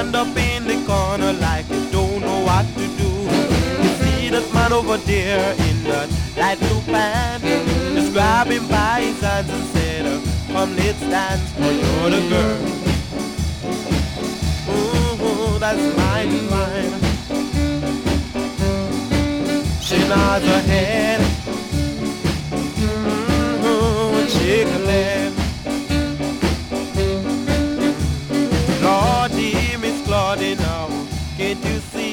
stand up in the corner like you don't know what to do. You see that man over there in that light blue pants, just grab him by his hands and said, come let's dance, for you're the girl. Ooh, that's mine. She nods her head, shake her leg. Claudie, Miss Claudie now, can't you see?